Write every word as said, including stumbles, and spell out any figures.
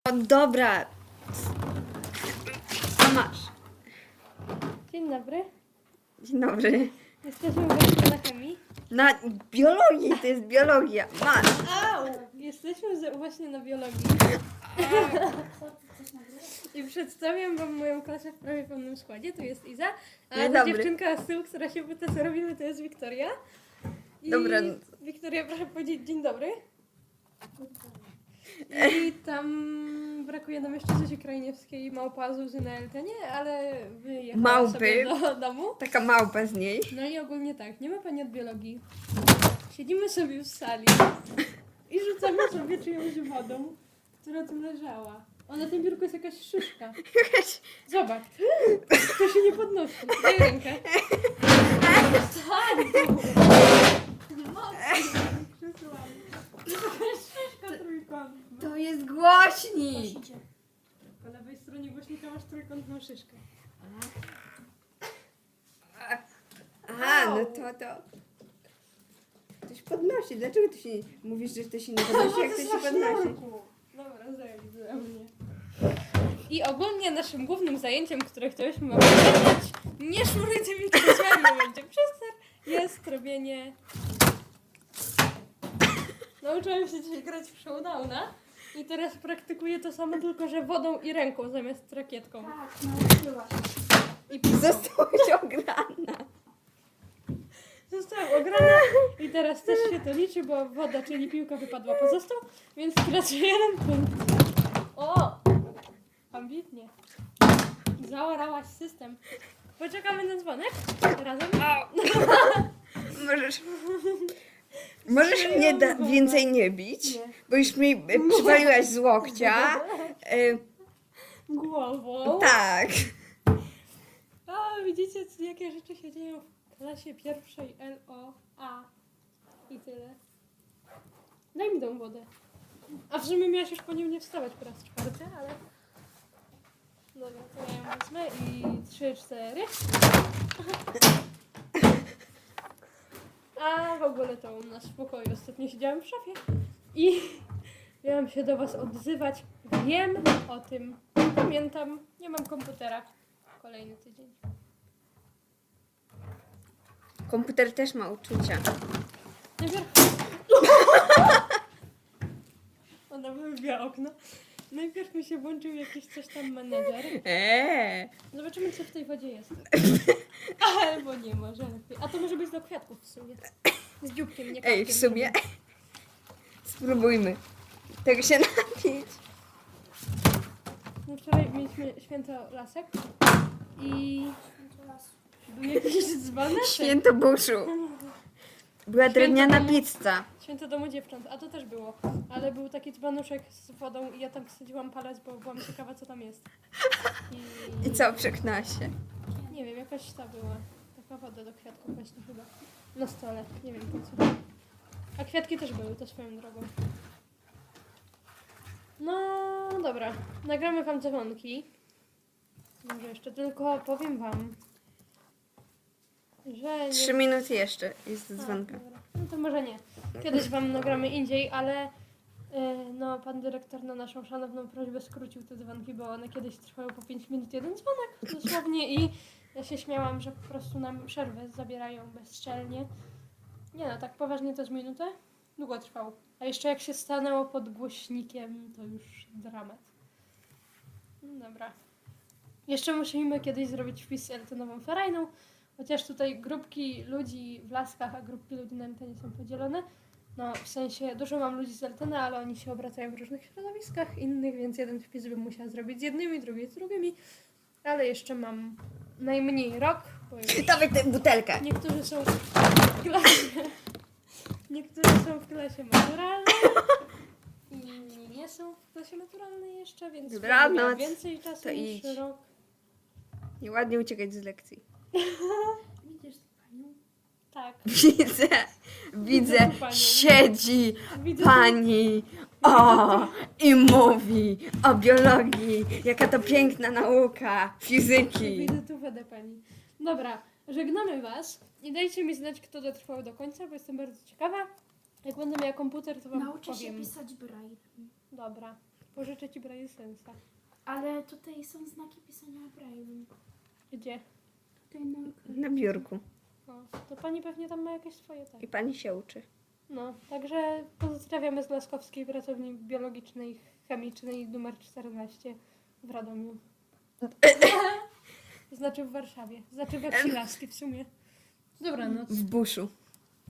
O, dobra. A masz. Dzień dobry. Dzień dobry. Jesteśmy właśnie na chemii. Na biologii, to jest biologia. Masz. Au! Jesteśmy z- właśnie na biologii. I przedstawiam wam moją klasę w prawie pełnym składzie. Tu jest Iza. A Dzień ta dobry. dziewczynka z tyłu, która się pyta, co robimy, to jest Wiktoria. I Dobra. Wiktoria, proszę powiedzieć dzień dobry. I tam brakuje nam jeszcze Zosi Krajniewskiej, małpa Zuzy na Eltenie, ale wyjechała Małpy. sobie do domu. Taka małpa z niej. No i ogólnie tak, nie ma pani od biologii. Siedzimy sobie w sali i rzucamy sobie czyjąś wodą, która tu leżała. O, na tym biurku jest jakaś szyszka. Jakaś... Zobacz, to się nie podnosi. Daj rękę. Stań tu! To jest jakaś szyszka trójkątna. To jest głośnik. Po lewej stronie głośnika masz trójkątną szyszkę. Aha, no to to. To się podnosi. Dlaczego ty się mówisz, że to się nie podnosi, jak to się podnosi? Dobra, zajęli ze mnie. I ogólnie naszym głównym zajęciem, które chcieliśmy wam pokazać, nie szuruj tymi kresłami, będzie przestań, jest robienie... Nauczyłem się dzisiaj grać w Showdowna i teraz praktykuję to samo, tylko że wodą i ręką zamiast rakietką. Tak, nauczyłaś. I pisem. Zostałaś ograna. Zostałam ograna i teraz też się to liczy, bo woda, czyli piłka wypadła poza stół, więc tracę jeden punkt. O! Ambitnie. Zaorałaś system. Poczekamy na dzwonek. Razem. Możesz... Możesz mnie da- więcej nie bić, Nie. bo już mi e, przywaliłaś z łokcia. E, Głową. tak. A widzicie, co- jakie rzeczy się dzieją w klasie pierwszej L O A. I tyle. Daj mi tą wodę. A w sumie miałaś już po nim nie wstawać po raz czwarty, ale... Dobra, to ja ją wezmę i trzy, cztery. A w ogóle to u nas w pokoju ostatnio siedziałam w szafie i miałam się do was odzywać. Wiem o tym. Pamiętam. Nie mam komputera. Kolejny tydzień. Komputer też ma uczucia. Najpierw... Ona wybiła okno. Najpierw mi się włączył jakiś coś tam menedżer. Eee. Zobaczymy, co w tej wodzie jest. Albo nie, może lepiej. A to może być do kwiatków w sumie. Z dzióbkiem, nie kwiatkiem. Ej, w sumie. Spróbujmy tego się napić. No wczoraj mieliśmy święto lasek i był jakiś dzbanek. Święto buszu. Była drewniana domu. pizza. Święto domu dziewcząt, a to też było. Ale był taki dzbanuszek z wodą i ja tam wsadziłam palec, bo byłam ciekawa, co tam jest. I, I co, przeknęłaś się? Nie wiem, jakaś ta była. Taka woda do kwiatków właśnie chyba. Na stole, nie wiem po co. A kwiatki też były, to swoją drogą. No dobra, nagramy wam dzwonki. Może jeszcze tylko powiem wam, że nie... Trzy minuty jeszcze jest A, dzwonka. dobra. No to może nie. Kiedyś wam nagramy indziej, ale yy, no pan dyrektor na naszą szanowną prośbę skrócił te dzwonki, bo one kiedyś trwały po pięć minut jeden dzwonek dosłownie i ja się śmiałam, że po prostu nam przerwę zabierają bezczelnie. Nie no, tak poważnie to z minutę? Długo trwał. A jeszcze jak się stanęło pod głośnikiem, to już dramat. No dobra. Jeszcze musimy kiedyś zrobić wpis z Eltonową Ferajną, chociaż tutaj grupki ludzi w Laskach, a grupki ludzi na Eltenie są podzielone. No, w sensie dużo mam ludzi z Eltena, ale oni się obracają w różnych środowiskach innych, więc jeden wpis bym musiała zrobić z jednymi, drugi z drugimi. Ale jeszcze mam najmniej rok, bo już Dawaj tę butelkę. niektórzy są w klasie, niektórzy są w klasie maturalnej, inni nie są w klasie maturalnej jeszcze, więc Dobranoc. będę miała więcej czasu To niż idź. rok. Nieładnie uciekać z lekcji. Widzisz panią? Tak. Widzę, widzę, tu panią. siedzi Widzę pani, o, i mówi o biologii, jaka to piękna nauka, fizyki. Widzę tu wodę pani. Dobra, żegnamy was i dajcie mi znać, kto dotrwał do końca, bo jestem bardzo ciekawa. Jak będę miała komputer, to wam Nauczę się powiem. pisać braille'em. Dobra. Pożyczę ci Braille Sensa. Ale tutaj są znaki pisania Braille'em. Gdzie? Tutaj na Na biurku. O, to pani pewnie tam ma jakieś swoje tak. I pani się uczy. No, także pozdrawiamy z Laskowskiej, pracowni biologicznej, chemicznej numer czternaście w Radomiu. Znaczy w Warszawie. Znaczy we wsi Laski w sumie. Dobranoc. W buszu.